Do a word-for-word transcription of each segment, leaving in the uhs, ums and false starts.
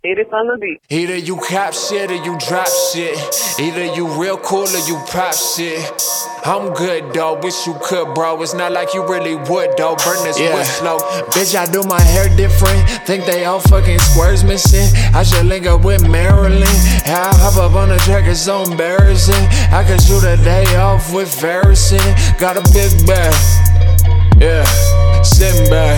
It is on the beat. Either you cop shit or you drop shit. Either you real cool or you pop shit. I'm good though, wish you could, bro. It's not like you really would though. Burn this Yeah. wood slow. Bitch, I do my hair different. Think they all fucking squares missing. I should link up with Marilyn. How I hop up on the track, it's so embarrassing. I could shoot a day off with Farrison. Got a big bag, yeah, sitting back.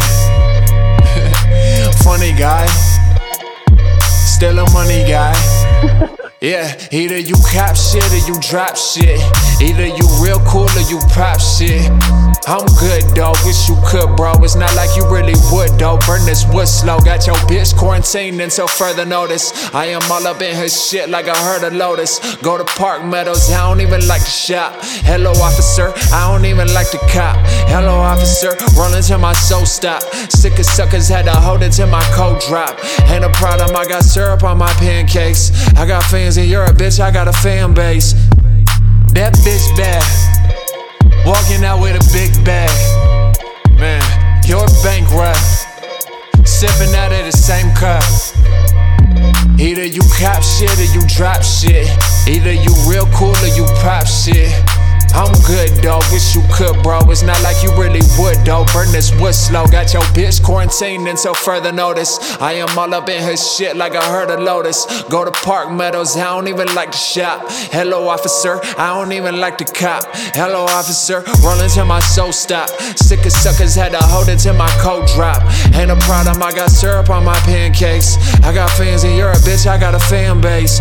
Funny guy, still a money guy. Yeah, either you cop shit or you drop shit. Either you real cool or you pop shit. I'm good though, wish you could, bro. It's not like you really would though. Burn this wood slow. Got your bitch quarantined until further notice. I am all up in her shit like I heard a Lotus. Go to Park Meadows, I don't even like to shop. Hello officer, I don't even like to cop. Hello officer, rolling till my soul stop. Sick as suckers had to hold it till my coat drop. Ain't a problem, I got syrup on my pancakes. I got fans in Europe, bitch, I got a fan base. That bitch bad, walking out with a big bag. Man, you're bankrupt, sipping out of the same cup. Either you cop shit or you drop shit. Either you real cool or you pop shit. I'm good though, wish you could, bro. It's not like you really would though. Burn this wood slow. Got your bitch quarantined until further notice. I am all up in her shit like I heard a Lotus. Go to Park Meadows, I don't even like to shop. Hello officer, I don't even like to cop. Hello officer, rolling till my soul stop. Sick as suckers had to hold it till my coat drop. Ain't a problem, I got syrup on my pancakes. I got fans in Europe, bitch, I got a fan base.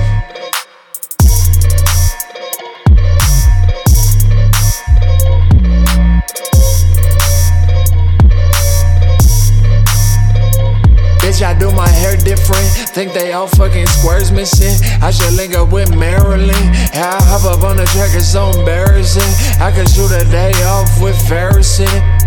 I do my hair different. Think they all fucking squares missing. I should link up with Marilyn. How I hop up on the track, it's so embarrassing. I could shoot a day off with Farrison.